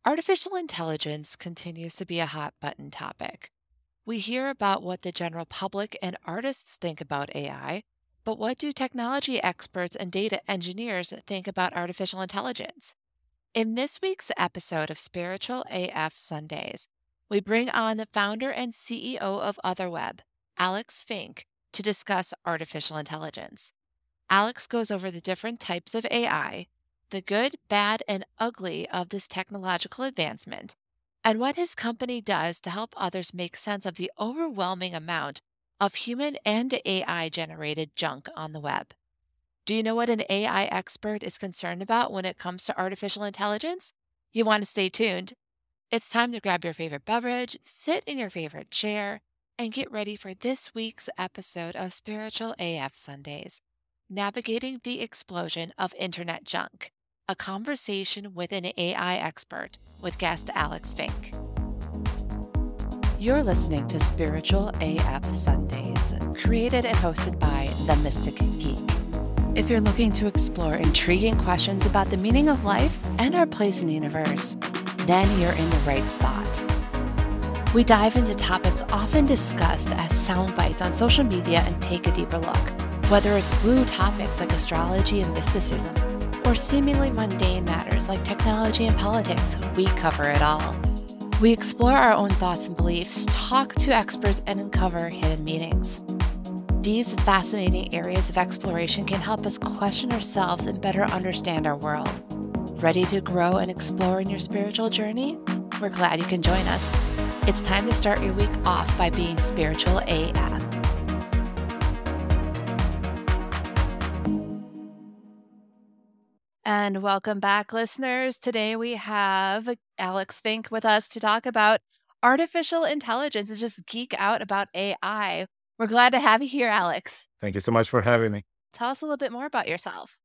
Artificial intelligence continues to be a hot button topic. We hear about what the general public and artists think about AI, but what do technology experts and data engineers think about artificial intelligence? In this week's episode of Spiritual AF Sundays, we bring on the founder and CEO of OtherWeb, Alex Fink, to discuss artificial intelligence. Alex goes over the different types of AI, the good, bad, and ugly of this technological advancement, and what his company does to help others make sense of the overwhelming amount of human and AI generated junk on the web. Do you know what an AI expert is concerned about when it comes to artificial intelligence? You want to stay tuned. It's time to grab your favorite beverage, sit in your favorite chair, and get ready for this week's episode of Spiritual AF Sundays, Navigating the Explosion of Internet Junk, a conversation with an AI expert with guest Alex Fink. You're listening to Spiritual AF Sundays, created and hosted by The Mystic Geek. If you're looking to explore intriguing questions about the meaning of life and our place in the universe, then you're in the right spot. We dive into topics often discussed as sound bites on social media and take a deeper look. Whether it's woo topics like astrology and mysticism, or seemingly mundane matters like technology and politics, we cover it all. We explore our own thoughts and beliefs, talk to experts, and uncover hidden meanings. These fascinating areas of exploration can help us question ourselves and better understand our world. Ready to grow and explore in your spiritual journey? We're glad you can join us. It's time to start your week off by being spiritual AF. And welcome back, listeners. Today we have Alex Fink with us to talk about artificial intelligence and just geek out about AI. We're glad to have you here, Alex. Thank you so much for having me. Tell us a little bit more about yourself.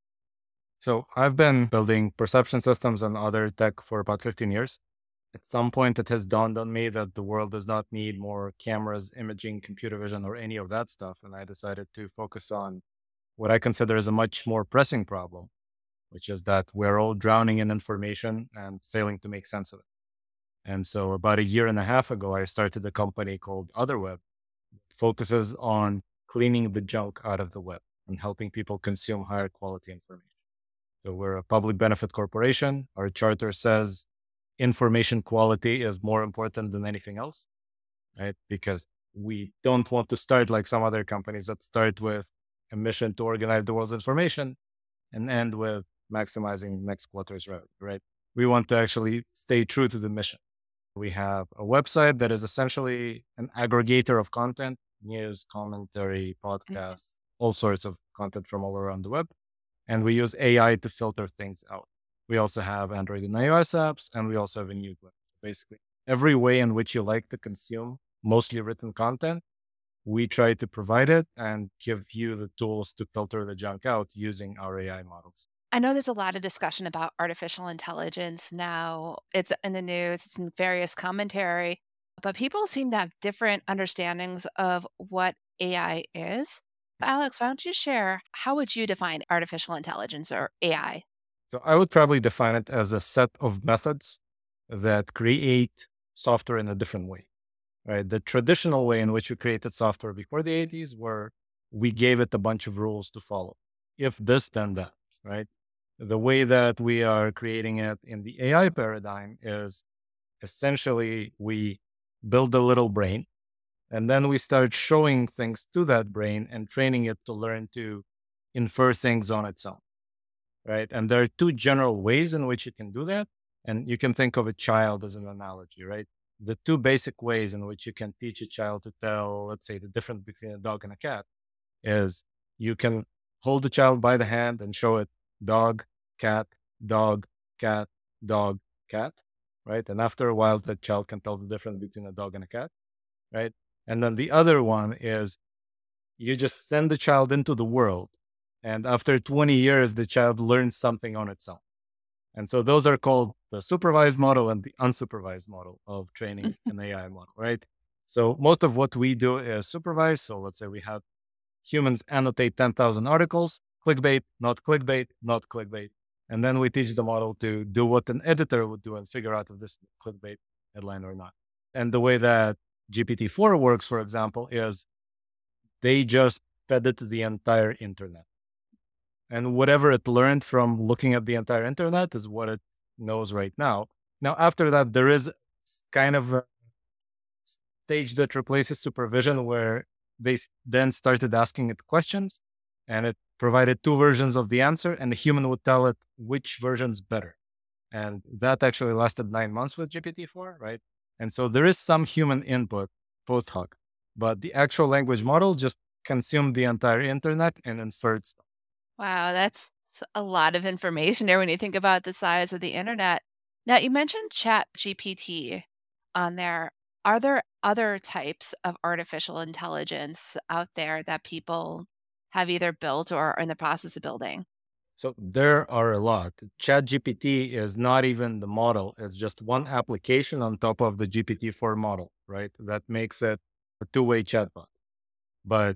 So I've been building perception systems and other tech for about 15 years. At some point, it has dawned on me that the world does not need more cameras, imaging, computer vision, or any of that stuff. And I decided to focus on what I consider as a much more pressing problem, which is that we're all drowning in information and failing to make sense of it. And so about a year and a half ago, I started a company called OtherWeb. It focuses on cleaning the junk out of the web and helping people consume higher quality information. So we're a public benefit corporation. Our charter says information quality is more important than anything else, right? Because we don't want to start like some other companies that start with a mission to organize the world's information and end with maximizing next quarter's revenue, right? We want to actually stay true to the mission. We have a website that is essentially an aggregator of content, news, commentary, podcasts, all sorts of content from all around the web. And we use AI to filter things out. We also have Android and iOS apps, and we also have a newsletter. Basically, every way in which you like to consume mostly written content, we try to provide it and give you the tools to filter the junk out using our AI models. I know there's a lot of discussion about artificial intelligence now. It's in the news, it's in various commentary, but people seem to have different understandings of what AI is. Alex, why don't you share how would you define artificial intelligence or AI? So I would probably define it as a set of methods that create software in a different way, right? The traditional way in which we created software before the 80s, where we gave it a bunch of rules to follow. If this, then that, right? The way that we are creating it in the AI paradigm is essentially we build a little brain and then we start showing things to that brain and training it to learn to infer things on its own, right? And there are two general ways in which you can do that. And you can think of a child as an analogy, right? The two basic ways in which you can teach a child to tell, let's say, the difference between a dog and a cat is you can hold the child by the hand and show it dog, cat, dog, cat, dog, cat, right? And after a while, the child can tell the difference between a dog and a cat, right? And then the other one is you just send the child into the world. And after 20 years, the child learns something on its own. And so those are called the supervised model and the unsupervised model of training an AI model, right? So most of what we do is supervised. So let's say we have humans annotate 10,000 articles, clickbait, not clickbait, not clickbait. And then we teach the model to do what an editor would do and figure out if this is a clickbait headline or not. And the way that GPT-4 works, for example, is they just fed it to the entire internet. And whatever it learned from looking at the entire internet is what it knows right now. Now, after that, there is kind of a stage that replaces supervision where they then started asking it questions and it provided two versions of the answer, and the human would tell it which version's better. And that actually lasted 9 months with GPT-4, right? And so there is some human input post hoc, but the actual language model just consumed the entire internet and inferred stuff. Wow, that's a lot of information there when you think about the size of the internet. Now, you mentioned Chat GPT on there. Are there other types of artificial intelligence out there that people have either built or are in the process of building? So there are a lot. ChatGPT is not even the model, it's just one application on top of the GPT-4 model, right? That makes it a two-way chatbot. But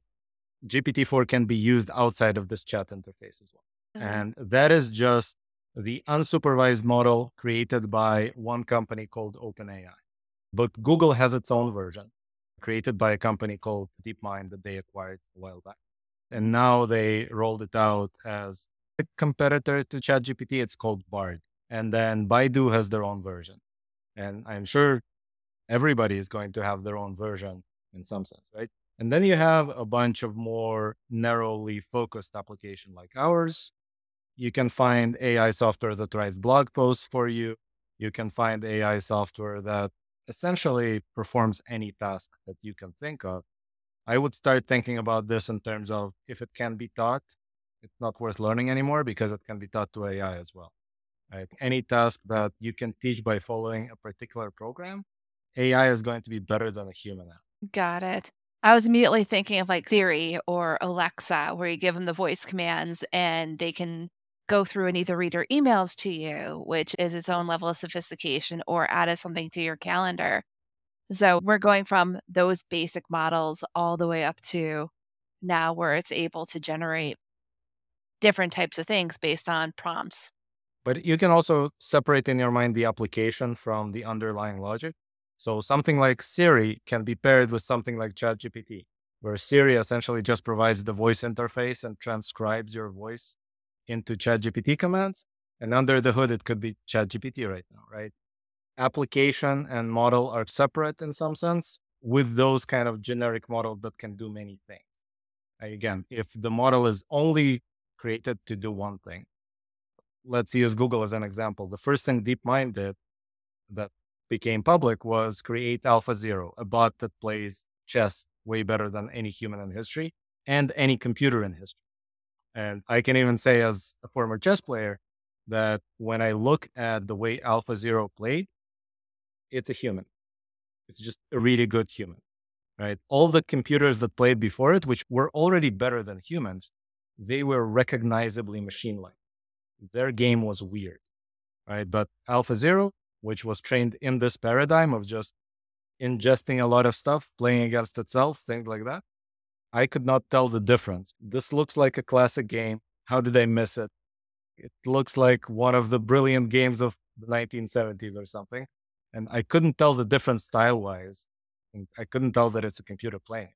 GPT-4 can be used outside of this chat interface as well. Mhm. And that is just the unsupervised model created by one company called OpenAI. But Google has its own version created by a company called DeepMind that they acquired a while back. And now they rolled it out as a competitor to ChatGPT. It's called Bard. And then Baidu has their own version. And I'm sure everybody is going to have their own version in some sense, right? And then you have a bunch of more narrowly focused application like ours. You can find AI software that writes blog posts for you. You can find AI software that essentially performs any task that you can think of. I would start thinking about this in terms of if it can be taught, it's not worth learning anymore because it can be taught to AI as well. Right? Any task that you can teach by following a particular program, AI is going to be better than a human at. Got it. I was immediately thinking of like Siri or Alexa, where you give them the voice commands and they can go through and either read your emails to you, which is its own level of sophistication, or add something to your calendar. So we're going from those basic models all the way up to now where it's able to generate different types of things based on prompts. But you can also separate in your mind the application from the underlying logic. So something like Siri can be paired with something like ChatGPT, where Siri essentially just provides the voice interface and transcribes your voice into ChatGPT commands. And under the hood, it could be ChatGPT right now, right? Application and model are separate in some sense with those kind of generic models that can do many things. Again, if the model is only created to do one thing, let's use Google as an example. The first thing DeepMind did that became public was create AlphaZero, a bot that plays chess way better than any human in history and any computer in history. And I can even say, as a former chess player, that when I look at the way AlphaZero played, it's a human. It's just a really good human, right? All the computers that played before it, which were already better than humans, they were recognizably machine like. Their game was weird, right? But AlphaZero, which was trained in this paradigm of just ingesting a lot of stuff, playing against itself, things like that, I could not tell the difference. This looks like a classic game. How did I miss it? It looks like one of the brilliant games of the 1970s or something. And I couldn't tell the difference style wise. And I couldn't tell that it's a computer playing.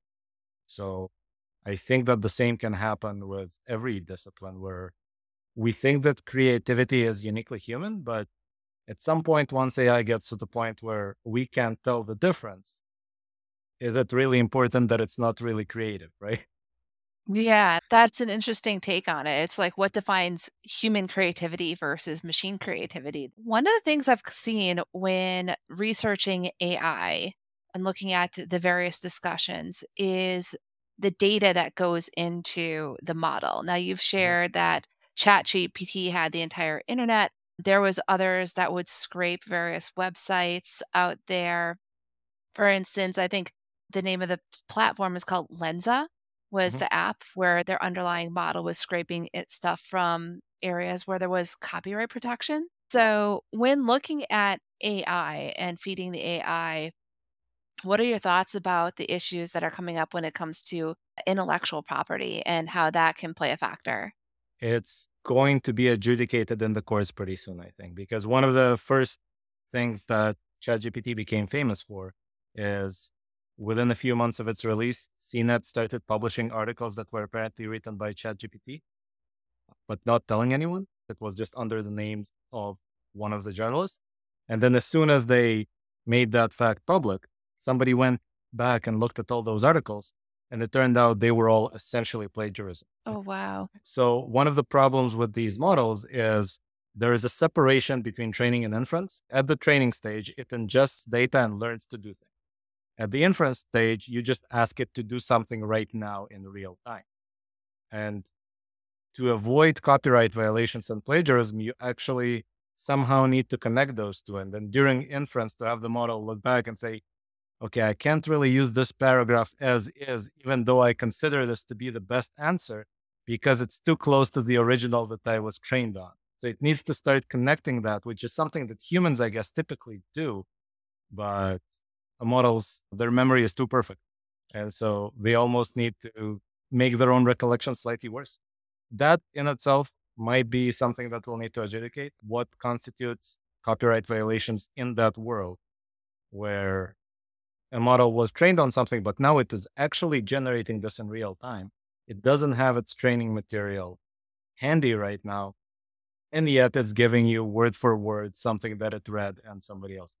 So I think that the same can happen with every discipline where we think that creativity is uniquely human, but at some point, once AI gets to the point where we can't tell the difference, is it really important that it's not really creative, right? Yeah, that's an interesting take on it. It's like what defines human creativity versus machine creativity. One of the things I've seen when researching AI and looking at the various discussions is the data that goes into the model. Now you've Mhm. shared that ChatGPT had the entire internet. There was others that would scrape various websites out there. For instance, I think the name of the platform is called Lensa, was Mhm. the app where their underlying model was scraping its stuff from areas where there was copyright protection. So, when looking at AI and feeding the AI, what are your thoughts about the issues that are coming up when it comes to intellectual property and how that can play a factor? It's going to be adjudicated in the courts pretty soon, I think, because one of the first things that ChatGPT became famous for is within a few months of its release, CNET started publishing articles that were apparently written by ChatGPT, but not telling anyone. It was just under the names of one of the journalists. And then as soon as they made that fact public, somebody went back and looked at all those articles, and it turned out they were all essentially plagiarism. Oh, wow. So one of the problems with these models is there is a separation between training and inference. At the training stage, it ingests data and learns to do things. At the inference stage, you just ask it to do something right now in real time. And to avoid copyright violations and plagiarism, you actually somehow need to connect those two. And then during inference, to have the model look back and say, okay, I can't really use this paragraph as is, even though I consider this to be the best answer because it's too close to the original that I was trained on. So it needs to start connecting that, which is something that humans, I guess, typically do. But models, their memory is too perfect. And so they almost need to make their own recollection slightly worse. That in itself might be something that we'll need to adjudicate. What constitutes copyright violations in that world where a model was trained on something, but now it is actually generating this in real time. It doesn't have its training material handy right now. And yet it's giving you word for word something that it read and somebody else.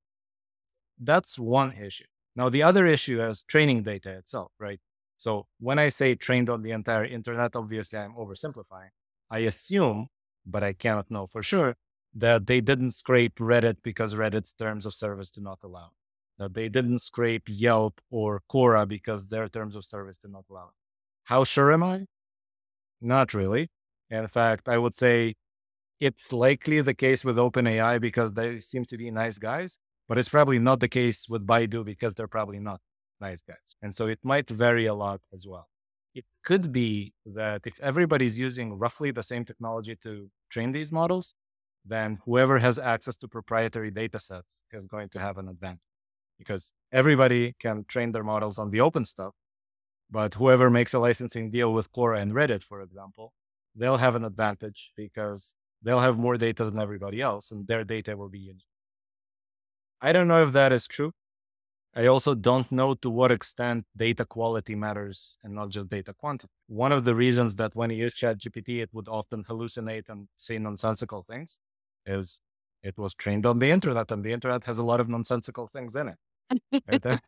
That's one issue. Now, the other issue is training data itself, right? So when I say trained on the entire internet, obviously I'm oversimplifying. I assume, but I cannot know for sure, that they didn't scrape Reddit because Reddit's terms of service do not allow. That they didn't scrape Yelp or Quora because their terms of service do not allow it. How sure am I? Not really. In fact, I would say it's likely the case with OpenAI because they seem to be nice guys, but it's probably not the case with Baidu because they're probably not nice guys. And so it might vary a lot as well. It could be that if everybody's using roughly the same technology to train these models, then whoever has access to proprietary data sets is going to have an advantage because everybody can train their models on the open stuff. But whoever makes a licensing deal with Quora and Reddit, for example, they'll have an advantage because they'll have more data than everybody else and their data will be unique. I don't know if that is true. I also don't know to what extent data quality matters and not just data quantity. One of the reasons that when you use ChatGPT, it would often hallucinate and say nonsensical things is it was trained on the internet and the internet has a lot of nonsensical things in it. Right?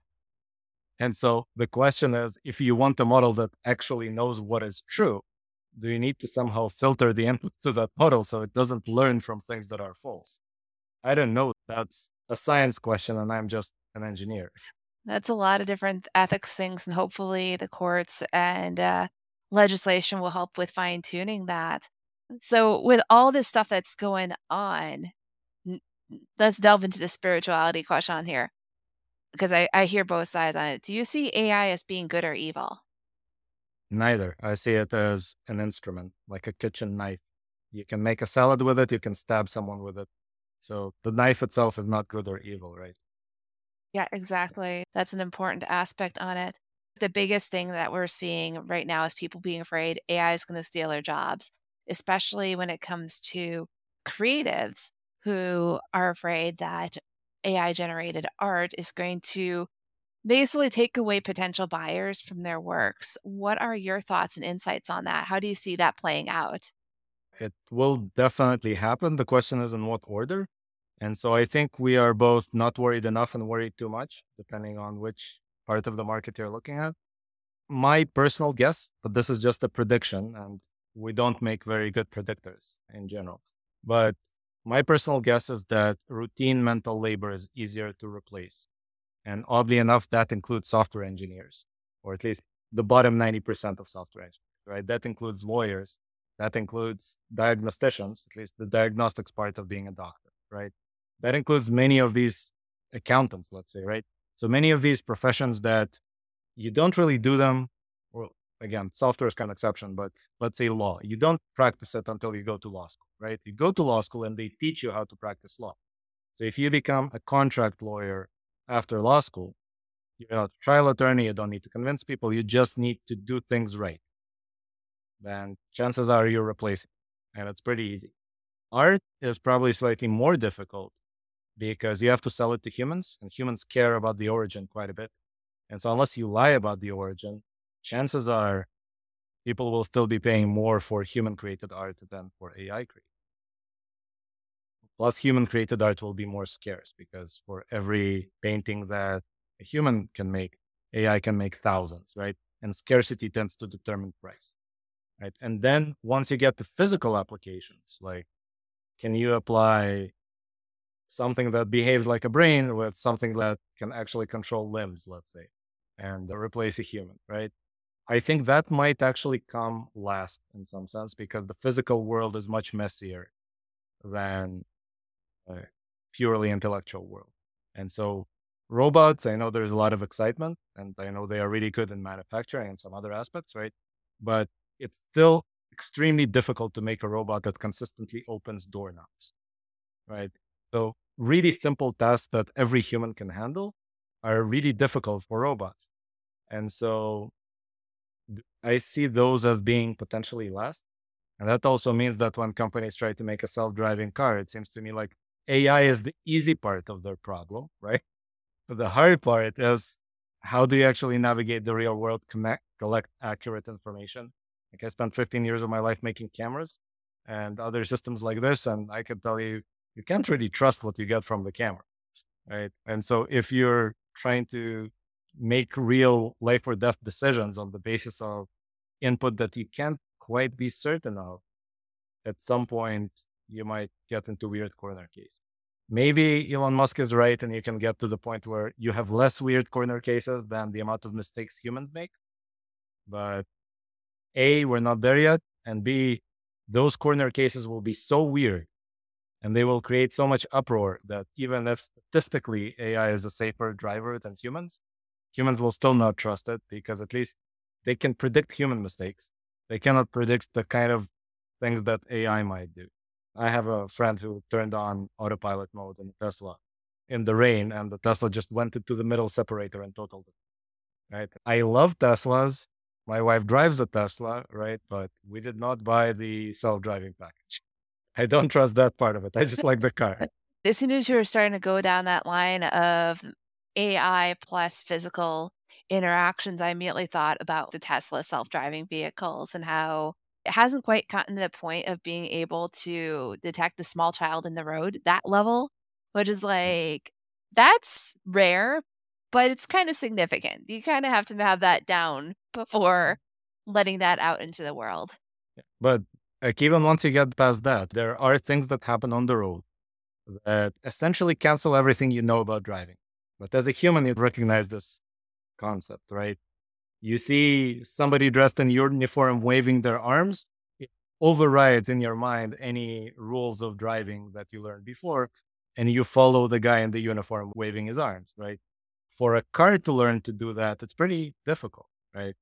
And so the question is, if you want a model that actually knows what is true, do you need to somehow filter the input to that model so it doesn't learn from things that are false? I don't know. That's a science question, and I'm just an engineer. That's a lot of different ethics things, and hopefully the courts and legislation will help with fine tuning that. So, with all this stuff that's going on, n- let's delve into the spirituality question on here because I hear both sides on it. Do you see AI as being good or evil? Neither. I see it as an instrument, like a kitchen knife. You can make a salad with it, you can stab someone with it. So the knife itself is not good or evil, right? Yeah, exactly. That's an important aspect on it. The biggest thing that we're seeing right now is people being afraid AI is going to steal their jobs, especially when it comes to creatives who are afraid that AI generated art is going to basically take away potential buyers from their works. What are your thoughts and insights on that? How do you see that playing out? It will definitely happen. The question is in what order. And so I think we are both not worried enough and worried too much, depending on which part of the market you're looking at. My personal guess, but this is just a prediction, and we don't make very good predictors in general. But my personal guess is that routine mental labor is easier to replace. And oddly enough, that includes software engineers, or at least the bottom 90% of software engineers, right? That includes lawyers, that includes diagnosticians, at least the diagnostics part of being a doctor, right? That includes many of these accountants, let's say, right? So many of these professions that you don't really do them. Well, again, software is kind of exception, but let's say law. You don't practice it until you go to law school, right? You go to law school and they teach you how to practice law. So if you become a contract lawyer after law school, you're not a trial attorney, you don't need to convince people, you just need to do things right. Then chances are you're replacing. and it's pretty easy. Art is probably slightly more difficult because you have to sell it to humans, and humans care about the origin quite a bit. And so, unless you lie about the origin, chances are people will still be paying more for human created art than for AI created. Plus, human created art will be more scarce because for every painting that a human can make, AI can make thousands, right? And scarcity tends to determine price, right? And then once you get to physical applications, like can you apply something that behaves like a brain with something that can actually control limbs, let's say, and replace a human, right? I think that might actually come last in some sense because the physical world is much messier than a purely intellectual world. And so robots, I know there's a lot of excitement and I know they are really good in manufacturing and some other aspects, right? But it's still extremely difficult to make a robot that consistently opens doorknobs, right? So really simple tasks that every human can handle are really difficult for robots. And so I see those as being potentially last. And that also means that when companies try to make a self-driving car, it seems to me like AI is the easy part of their problem, right? But the hard part is how do you actually navigate the real world, collect accurate information? Like I spent 15 years of my life making cameras and other systems like this, and I can tell you, you can't really trust what you get from the camera, right? And so if you're trying to make real life or death decisions on the basis of input that you can't quite be certain of, at some point you might get into weird corner case. Maybe Elon Musk is right and you can get to the point where you have less weird corner cases than the amount of mistakes humans make. But A, we're not there yet. And B, those corner cases will be so weird and they will create so much uproar that even if statistically AI is a safer driver than humans, humans will still not trust it because at least they can predict human mistakes. They cannot predict the kind of things that AI might do. I have a friend who turned on autopilot mode in Tesla in the rain, and the Tesla just went into the middle separator and totaled it. Right? I love Teslas. My wife drives a Tesla, right? But we did not buy the self-driving package. I don't trust that part of it. I just like the car. As soon as you were starting to go down that line of AI plus physical interactions, I immediately thought about the Tesla self-driving vehicles and how it hasn't quite gotten to the point of being able to detect a small child in the road, that level, which is like, that's rare, but it's kind of significant. You kind of have to have that down before letting that out into the world. But like, even once you get past that, there are things that happen on the road that essentially cancel everything you know about driving. But as a human, you recognize this concept, right? You see somebody dressed in uniform waving their arms, it overrides in your mind any rules of driving that you learned before, and you follow the guy in the uniform waving his arms, right? For a car to learn to do that, it's pretty difficult, right?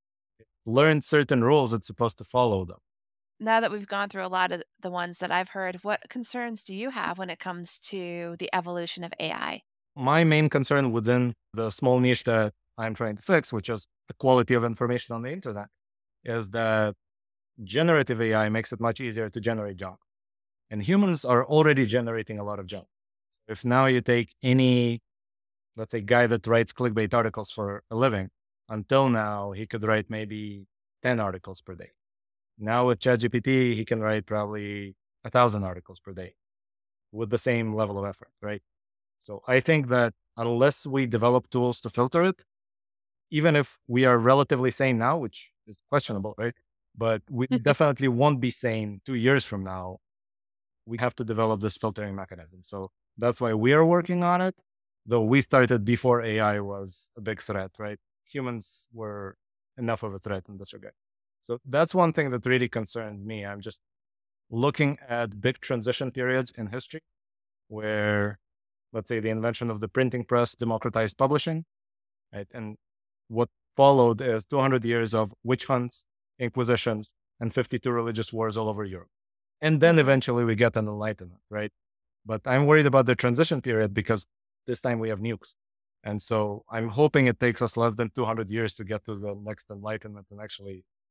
Learn certain rules, it's supposed to follow them. Now that we've gone through a lot of the ones that I've heard, what concerns do you have when it comes to the evolution of AI? My main concern within the small niche that I'm trying to fix, which is the quality of information on the internet, is that generative AI makes it much easier to generate junk. And humans are already generating a lot of junk. If now you take any, let's say, guy that writes clickbait articles for a living, until now, he could write maybe 10 articles per day. Now with ChatGPT, he can write probably 1,000 articles per day with the same level of effort, right? So I think that unless we develop tools to filter it, even if we are relatively sane now, which is questionable, right? But we definitely won't be sane 2 years from now. We have to develop this filtering mechanism. So that's why we are working on it, though we started before AI was a big threat, right? Humans were enough of a threat in this regard. So that's one thing that really concerned me. I'm just looking at big transition periods in history where, let's say, the invention of the printing press democratized publishing, right? And what followed is 200 years of witch hunts, inquisitions, and 52 religious wars all over Europe. And then Mhm. eventually we get an enlightenment, right? But I'm worried about the transition period because this time we have nukes. And so I'm hoping it takes us less than 200 years to get to the next enlightenment and actually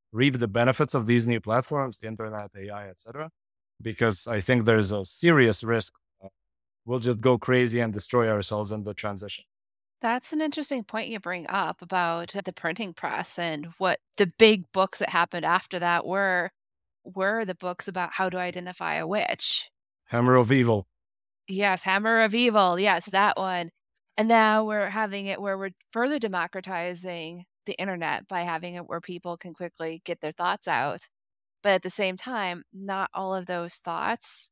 reap the benefits of these new platforms, the internet, AI, etc. Because I think there's a serious risk we'll just go crazy and destroy ourselves in the transition. That's an interesting point you bring up about the printing press and what the big books that happened after that were the books about how to identify a witch. Hammer of evil. Yes, Hammer of Evil. Yes, that one. And now we're having it where we're further democratizing the internet by having it where people can quickly get their thoughts out. But at the same time, not all of those thoughts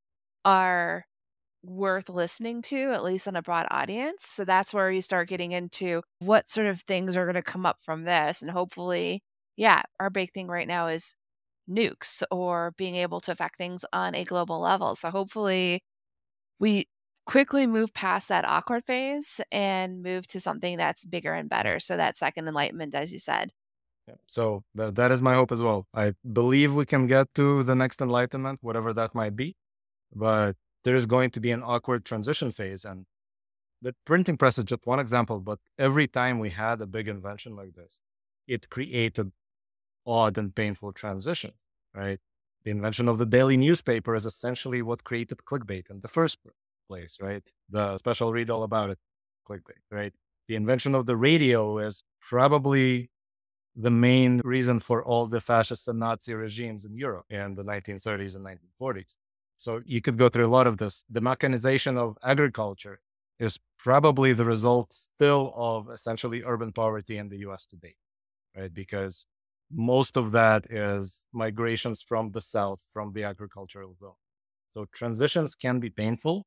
are worth listening to, at least on a broad audience. So that's where you start getting into what sort of things are going to come up from this. And hopefully, yeah, our big thing right now is nukes or being able to affect things on a global level. So hopefully, we quickly move past that awkward phase and move to something that's bigger and better. So that second enlightenment, as you said. Yeah. So that is my hope as well. I believe we can get to the next enlightenment, whatever that might be, but there's going to be an awkward transition phase. And the printing press is just one example, but every time we had a big invention like this, it created odd and painful transitions, right? The invention of the daily newspaper is essentially what created clickbait in the first place, right? The special read all about it, clickbait, right? The invention of the radio is probably the main reason for all the fascist and Nazi regimes in Europe in the 1930s and 1940s. So you could go through a lot of this. The mechanization of agriculture is probably the result still of essentially urban poverty in the US today, right? Because most of that is migrations from the South, from the agricultural zone. So transitions can be painful.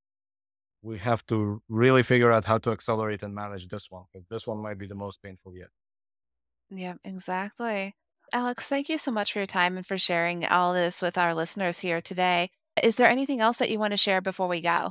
We have to really figure out how to accelerate and manage this one, because this one might be the most painful yet. Yeah, exactly. Alex, thank you so much for your time and for sharing all this with our listeners here today. Is there anything else that you want to share before we go?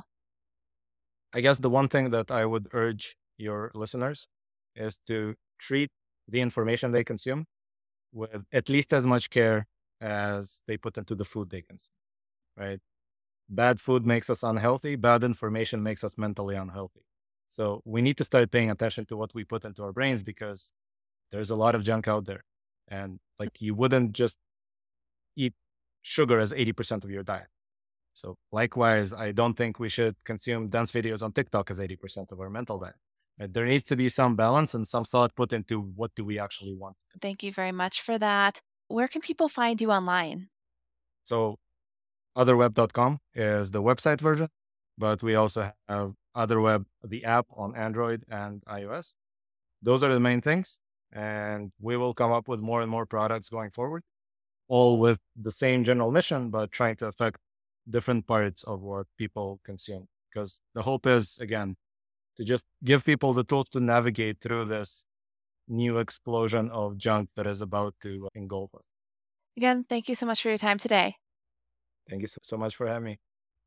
I guess the one thing that I would urge your listeners is to treat the information they consume with at least as much care as they put into the food they consume, right? Bad food makes us unhealthy, bad information makes us mentally unhealthy. So we need to start paying attention to what we put into our brains because there's a lot of junk out there. And like you wouldn't just eat sugar as 80% of your diet. So likewise, I don't think we should consume dance videos on TikTok as 80% of our mental diet. There needs to be some balance and some thought put into what do we actually want. Thank you very much for that. Where can people find you online? So otherweb.com is the website version, but we also have otherweb, the app on Android and iOS. Those are the main things. And we will come up with more and more products going forward, all with the same general mission, but trying to affect different parts of what people consume. Because the hope is, again, to just give people the tools to navigate through this new explosion of junk that is about to engulf us. Again, thank you so much for your time today. Thank you so much for having me.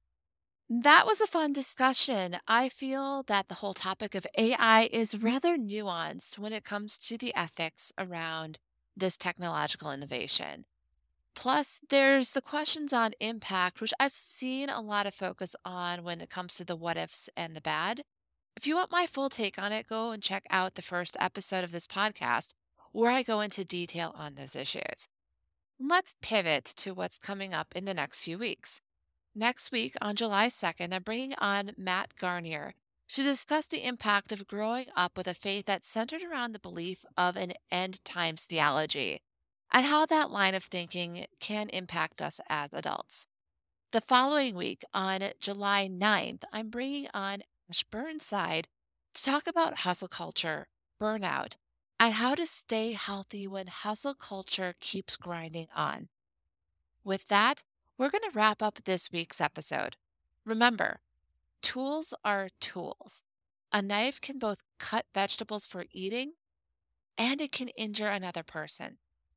That was a fun discussion. I feel that the whole topic of AI is rather nuanced when it comes to the ethics around this technological innovation. Plus, there's the questions on impact, which I've seen a lot of focus on when it comes to the what ifs and the bad. If you want my full take on it, go and check out the first episode of this podcast where I go into detail on those issues. Let's pivot to what's coming up in the next few weeks. Next week, on July 2nd, I'm bringing on Matt Garnier to discuss the impact of growing up with a faith that's centered around the belief of an end times theology and how that line of thinking can impact us as adults. The following week, on July 9th, I'm bringing on Ash Burnside to talk about hustle culture, burnout, and how to stay healthy when hustle culture keeps grinding on. With that, we're going to wrap up this week's episode. Remember, tools are tools. A knife can both cut vegetables for eating and it can injure another person.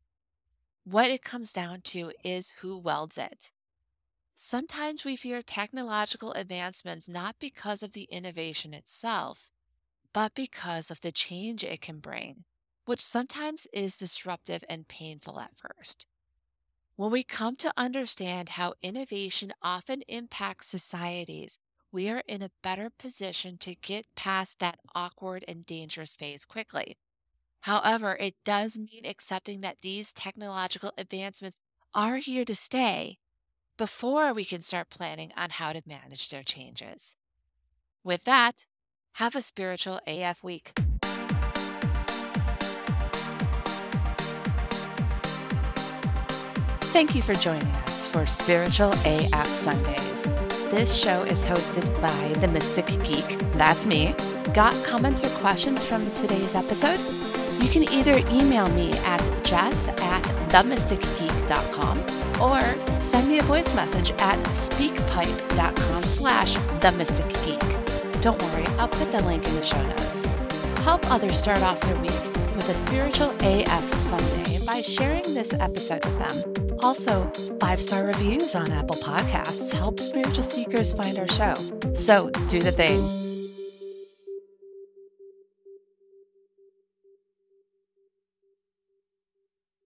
What it comes down to is who welds it. Sometimes we fear technological advancements not because of the innovation itself, but because of the change it can bring, which sometimes is disruptive and painful at first. When we come to understand how innovation often impacts societies, we are in a better position to get past that awkward and dangerous phase quickly. However, it does mean accepting that these technological advancements are here to stay before we can start planning on how to manage their changes. With that, have a spiritual AF week. Thank you for joining us for Spiritual AF Sundays. This show is hosted by The Mystic Geek. That's me. Got comments or questions from today's episode? You can either email me at jess@themysticgeek.com or send me a voice message at speakpipe.com/themysticgeek. Don't worry, I'll put the link in the show notes. Help others start off their week with a Spiritual AF Sunday by sharing this episode with them. Also, 5-star reviews on Apple Podcasts help spiritual seekers find our show. So do the thing.